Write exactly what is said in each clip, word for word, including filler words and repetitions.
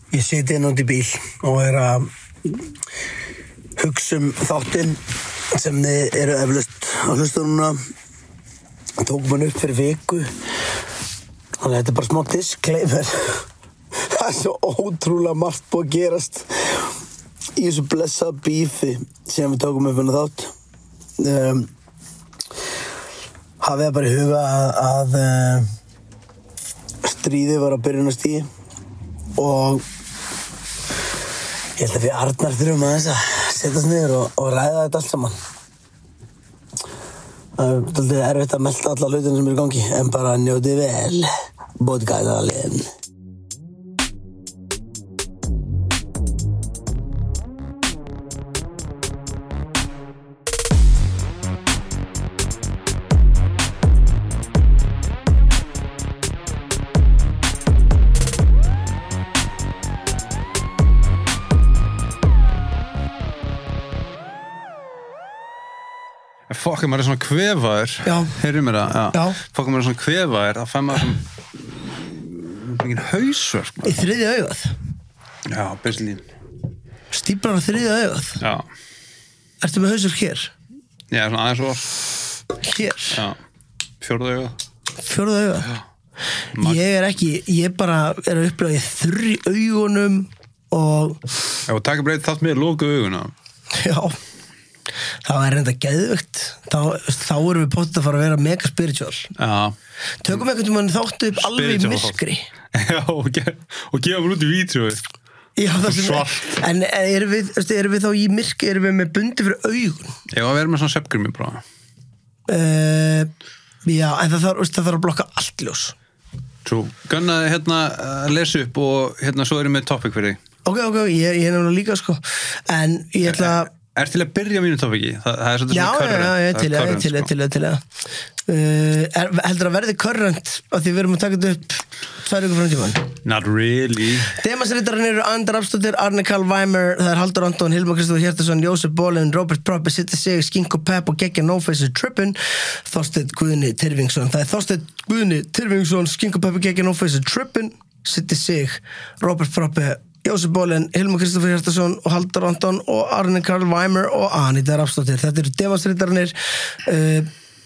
Ég siti inn út í bíl og er að hugsa um þáttinn sem þið eru eflaust á hlustununa. Tók mann upp fyrir viku. Þannig að þetta er bara smá disclaimer. Það er svo ótrúlega margt búið að gerast í þessu blessa bífi sem við tókum upp hennar þátt. Um, hafið það bara í huga að, að uh, stríðið var að byrjunarstigi og ég held að við Arnar þurfum aðeins að setjast niður og, og ræða þetta allt saman. Það er svolítið erfitt að melta alla hlutina sem eru í gangi, en bara njótið vel, podcastalinn. Fokk, maður er svona kvefaður. Já. Heyrðu mér það? Já. Fokk, maður er svona kvefaður, það fær maður svona mikið hausverk. Í þriðja augað? Já, basically. Stíplar á þriðja augað? Já. Ertu með hausverk hér? Já, svona aðeins og. Hér? Já. Fjórða augað. Fjórða augað? Já. Ég er ekki, ég bara er að upplifa í þurri augunum og... Já, og taka breyt þátt með loku auguna. Já. Það er reynda geðvögt. Þá, þá erum við potið að fara að vera mega spiritual. Já. Tökum einhvern veginn þáttu upp alveg í myrkri. Já, og, ge og gefa mér út í vídeói. Já, það sem svart. En erum við, erum við þá í myrkri, erum við með bundi fyrir augun? Já, að vera með svona svefngrimi bara. Uh, já, en það þarf, það þarf að blokka allt ljós. Trú. Gunnaði hérna að lesa upp og hérna svo erum við topic fyrir þig. Ok, ok, ég, ég er nefnilega líka sko. En ég ætla að Er til að byrja mínu topiki? Það, það er svolítið já, svona current. Já, já, til að, til að, til að, til að. Uh, er, heldur að verði current að því við erum að taka þetta upp tvær vikur fram í tímann? Not really. Demasrittarinn eru Andar Abstóttir, Arne Karl Weimer, það er Halldór Anton, Hilmar Kristoffer Hjartarson, Jósef Bólin, Robert Proppi, Sitti Sig, Skinko Pepp og Geggja No Face Trippin, Þorsteinn Guðni Tyrfingsson. Það er Þorsteinn Guðni Tyrfingsson, Skinko Pepp og Geggja No Face Trippin, Sitti Sig, Robert Proppi, Jósef Bólin, Hilmar Kristoffer Hjartarson og Halldór Anton og Arne Karl Weimer og Anita Rafsdóttir. Þetta eru demanstrittarnir. Uh,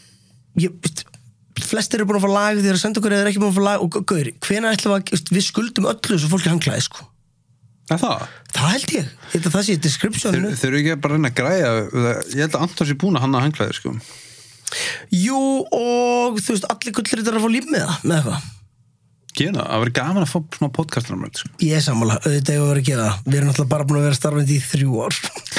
ég, flestir eru búin að fá lag, þeir eru að senda okkur eða er ekki búin að fá lag og gaur, hvenær ætlum við, við skuldum öllu þessu fólki hanglaði sko. Er það? Það held ég. Ég held að það sé í descriptioninu. Þeir, þeir eru ekki bara að reyna að græja. Ég held að Anton sé búin að hanna hanglaði sko. Jú, og þú veist, allir gullir þetta að fá líf með það, með eitthvað. Gera, það verður gaman að fá svona podcastar um þetta sko. Ég er sammála, auðvitað ég var að gera það. Við erum náttúrulega bara búin að vera starfandi í þrjú ár.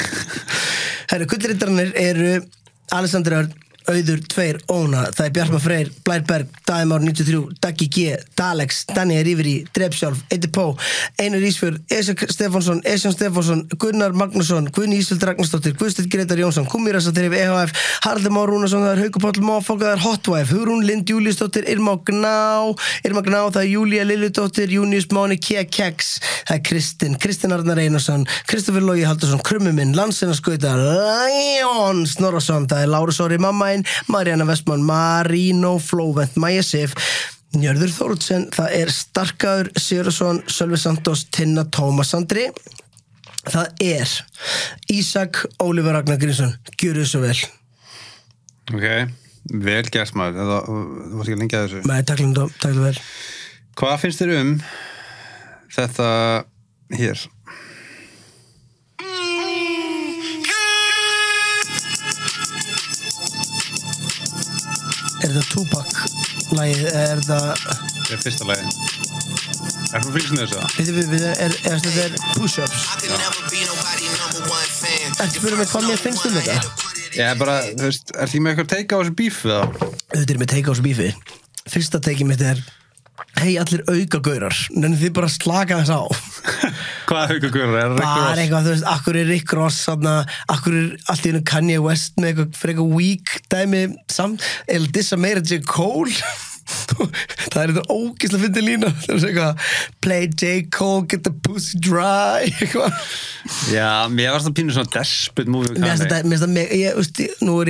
Herru, gullrittarnir eru Alexander Örn, Auður, tveir, Óna, það er Bjartmar Freyr, Blær Berg, Daði Már níutíu og þrjú, Daggi G, Dalex, Danni Rífri, Drepsjálf, Eiti Pó, Einar Ísfjörð, Esjan Stefánsson, Esjan Stefánsson, Gunnar Magnússon, Guðni Ísfjöld Ragnarsdóttir, Guðsteinn Gretar Jónsson, Kumirasa Þrif, E H F, Haraldur Már Rúnarsson, það er Haukur Páll Mófák, það er Hotwife, Hugrún Lind Júlíusdóttir, Irma Gná, Irma Gná, það er Júlía Liljudóttir, Június Máni Keks, það er Kristinn, Kristinn Arnar Einarsson, Kristoffer Logi Haldursson, Krummi minn, Landsina Skauta, Lion Snorrason, það er Lárus Orri mamma Mariana Vestmann, Marino Flóvent, Maja Sif, Njörður Þóruldsen, það er Starkaður Sigurðsson, Sölvi Santos, Tinna Tómas Andri, það er Ísak Ólífur Ragnar Grímsson, gjörðu svo vel. Ok, vel gert maður, það var ekki lengi að þessu. Nei, takk lindum, takk vel. Hvað finnst þér um þetta hér? Er þetta Tupac-lagið, er þetta... Það er fyrsta lagið. Er það fylgsinu þessu það? Við, við, við, er, er þetta er push-ups. Ertu spyrir mig hvað mér finnst um þetta? Ég er bara, þú veist, er því með eitthvað teika á þessu bífi það? Þetta er með teika á þessu bífi. Fyrsta teikið mitt er, hei allir aukagaurar, nefnir þið bara slaka þess á. Hvað aukagaurar? Er Rick Ross? Bara eitthvað, þú veist, akkur er Rick Ross, þarna, akkur er allt í einu Kanye West með eitthvað fyrir eitthvað weak dæmi samt, eða dissa meira J. Cole. Það er eitthvað ógeðslega fyndin lína. Það er eitthvað, play J. Cole, get the pussy dry, eitthvað. Já, mér varst það pínu svona desperate movie. Mér finnst þetta, mér finnst það, ég, veist, nú er ég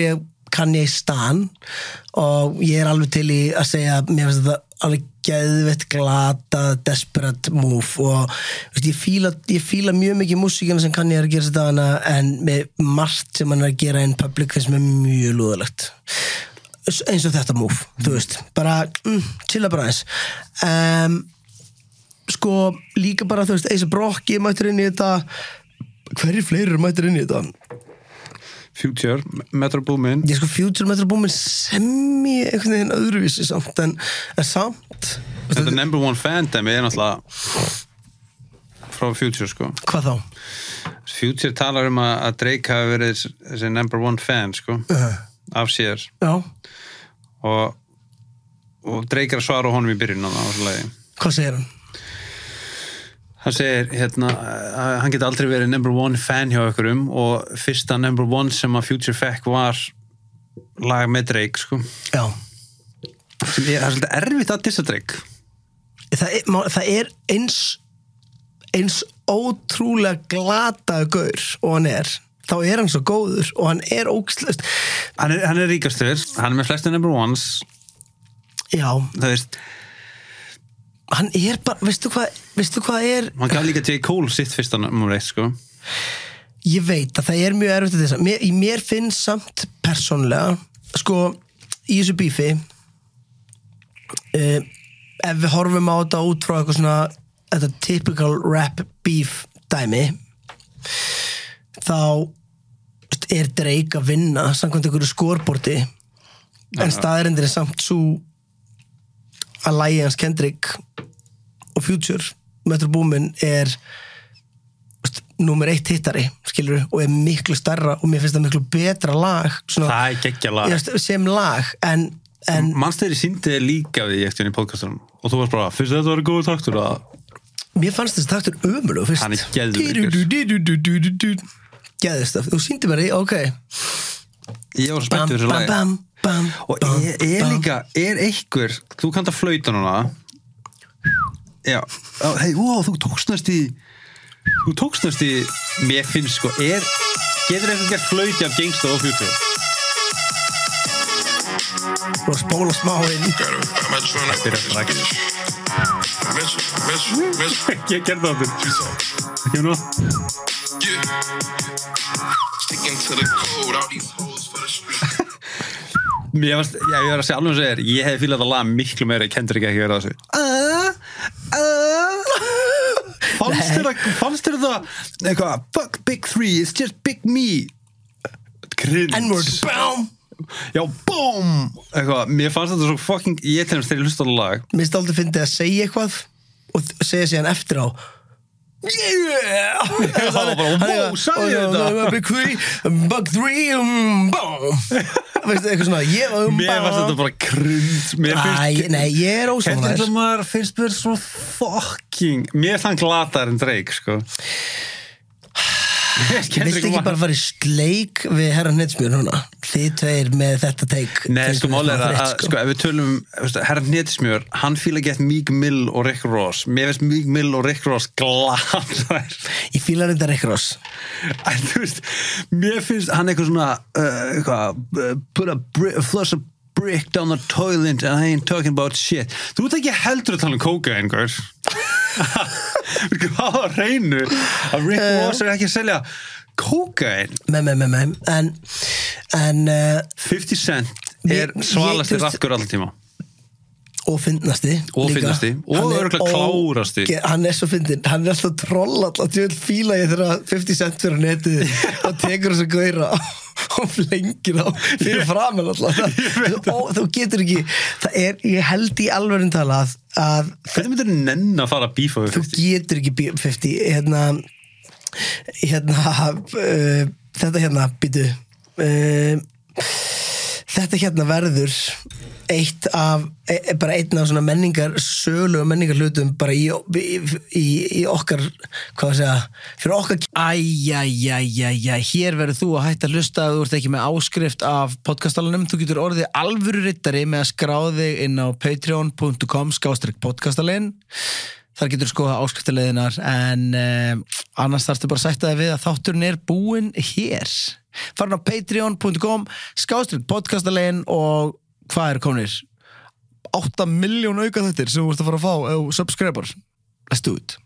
Kanye stan og ég er alveg til í að segja mér finnst þetta alveg geðveitt glata desperate move og veist, ég fíla ég fíla mjög mikið músíkina sem Kanye er að gera þetta hana en með margt sem hann er að gera in public finnst mér mjög lúðalegt eins og þetta move, mm. þú veist bara, mm, chilla bara eins um, sko líka bara þú veist, A$AP Rocky mættur inn í þetta hverju fleiri mættur inn í þetta Future, Metro Boomin ég sko Future, Metro Boomin sem ég einhvern veginn öðruvísi samt en, en samt þetta number one fandom er náttúrulega frá Future sko hvað þá? Future talar um að Drake hafi verið þessi number one fan sko uh. af sér já og, og Drake er að svara honum í byrjun hvað segir hann? hann segir hérna að hann geti aldrei verið number one fan hjá ykkurum og fyrsta number one sem að Future fekk var lag með Drake sko já sem er, það er svolítið erfitt að dissa Drake það er, það er eins eins ótrúlega glataður gaur og hann er þá er hann svo góður og hann er ógeðslega hann er, hann er ríkastur, hann er með flestu number ones já það veist hann er bara, veistu hvað veistu hvað er hann gaf líka J. Cole sitt fyrsta nummer eitt sko ég veit að það er mjög erfitt að þess mér, mér finnst samt persónlega sko, í þessu bífi uh, ef við horfum á þetta út frá eitthvað svona þetta typical rap beef dæmi þá er Drake að vinna samkvæmt einhverju skorborti en staðarendir er samt svo að lagi hans Kendrick og Future Metro Boomin er veist, númer eitt hittari skilur, og er miklu stærra og mér finnst það miklu betra lag svona, það er geggja lag ég, sem lag en, en mannstæri síndi líka við í podcastunum og þú varst bara, finnst þetta að vera góð taktur að mér fannst þessi taktur ömurlegur fyrst hann er geðveikur geðveikur þú síndi mér því, ok ég var spennt fyrir þessu lagi bam, bam, og er, er líka, er einhver þú kannt að flauta núna já, hei, wow, þú tókst næst í þú tókst næst í mér finnst sko, er getur einhver gert flauti af Gangsta og Future og spóla smá inn fyrir að strax ég gerði það aftur ekki nú sticking to the code all these hoes for the street Mér varst, já, ég var að segja alveg að segja þér, ég hefði fílað að laga miklu meira, ég kendur ekki ekki verið á þessu. Uh, uh, fannst þér það, fannst þér það, eitthvað, fuck big three, it's just big me. Cringe. N-word, bám. Já, bóm. Eitthvað, mér fannst þetta svo fucking, ég til þess þegar ég hlusta á lag. Mér finnst aldrei fyndið að segja eitthvað og segja síðan eftir á. Yeah! Það var bara, wow, sagði þetta Big three, bug three, boom Veistu, eitthvað svona ég, um, Mér fannst þetta bara cringe Mér finnst Nei, ég er ósamlega Kendrick Lamar finnst mér svo fucking Mér fann glataðar en Drake, sko Viltu ekki bara fara í sleik við herra Hnetsmjör núna? Þið tveir með þetta teik Nei, sko mál er að, sko, ef við tölum herra Hnetsmjör, hann fíla gett Meek Mill og Rick Ross Mér veist Meek Mill og Rick Ross glataðar Ég fíla reynda Rick Ross En þú veist, mér finnst hann eitthvað svona uh, eitthvað, uh, put a brick, flush a brick down the toilet and I ain't talking about shit Þú ert ekki heldur að tala um kókaín, gaur Hvað var reynu að Rick Ross er ekki að selja kókaín Me, me, me, me En, en uh, fifty Cent er svalasti rapkur allir tíma og fyndnasti og fyndnasti og örugglega klárasti hann er svo fyndin, hann er alltaf troll alltaf til fíla ég þegar fifty Cent fyrir netið og tekur þessu gauðra og flengir á fyrir framan alltaf og þú getur ekki það er, ég held í alvörin tala að, að hvernig myndir þú nenn að fara að bífa við fifty? Þú getur ekki bífa fifty hérna hérna uh, þetta hérna býtu uh, þetta hérna verður eitt af, e, bara einn af svona menningar, sölu og menningar hlutum bara í, í, í, í okkar hvað að segja, fyrir okkar æjæjæjæjæ, hér verður þú að hætta að hlusta að þú ert ekki með áskrift af podcastalunum, þú getur orðið alvöru rittari með að skrá þig inn á patreon dot com slash podcastalinn þar getur skoða áskriftarleiðinar en eh, annars þarfstu bara að sætta þig við að þátturinn er búinn hér farin á patreon dot com skástrík podcastalegin og hvað er komnir átta milljón auka þettir sem þú ert að fara að fá ef þú subscriber let's do it